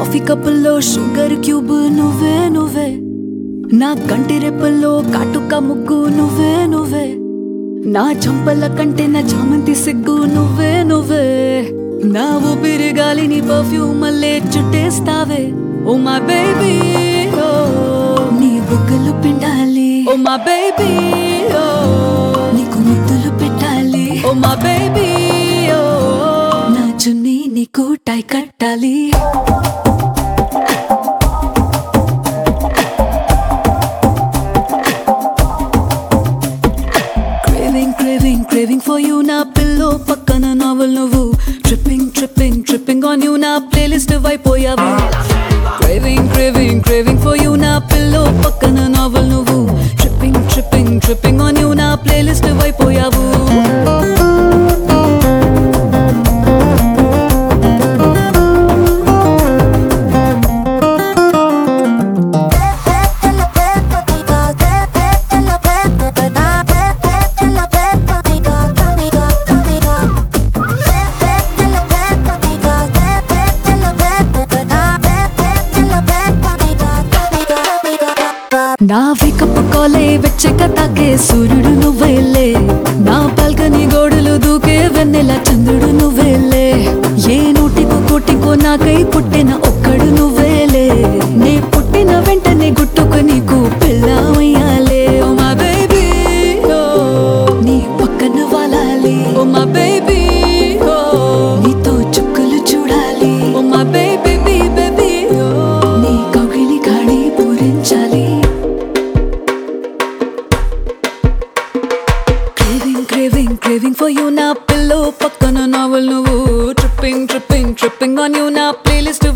Coffee కప్పుల్లో sugar cube నువ్వే నువ్వే, నా కంటి రెప్పల్లో కాటుక ముగ్గు నువ్వే నువ్వే, నా చంపల కంటే నా చామంతి సిగ్గు నువ్వే నువ్వే, నా ఊపిరి గాలిని పర్ఫ్యూమ్ మల్లే చుట్టేస్తావే. ఓ మై బేబీ ఓ, నీ బుగ్గలు పిండాలి. ఓ మై బేబీ ఓ, నీకు ముద్దులు పెట్టాలి. ఓ మై బేబీ ఓ, నా చున్నీ నీకు టై కట్టాలి. Craving for you na pillow pakkana novel nuvu, tripping on you na playlist vaipoyavu. Craving for you na pillow pakkana novel nuvu, tripping on you na playlist vaipoyavu. నా wake up కాలే వెచ్చక తాకే సూర్యుడు నువ్వేలే, నా బాల్కనీ గోడలు దూకే వెన్నెల చంద్రుడు నువ్వేలే, ఏ నూటికో కోటికో నాకై పుట్టిన ఒక్కడు నువ్వేలే, నే పుట్టిన వెంటనే గుట్టుకు నీకు పిల్లమయ్యాలే. ఓ మై బేబీ ఓ, నీ పక్కన వాలాలి. ఓ మై బేబీ ఓ, నీతో చుక్కలు చూడాలి. Oh my baby baby oh, నీ కౌగిలి గాడి పూరించాలి. Craving for you na pillow pakkana novel nuvu, tripping on you na playlist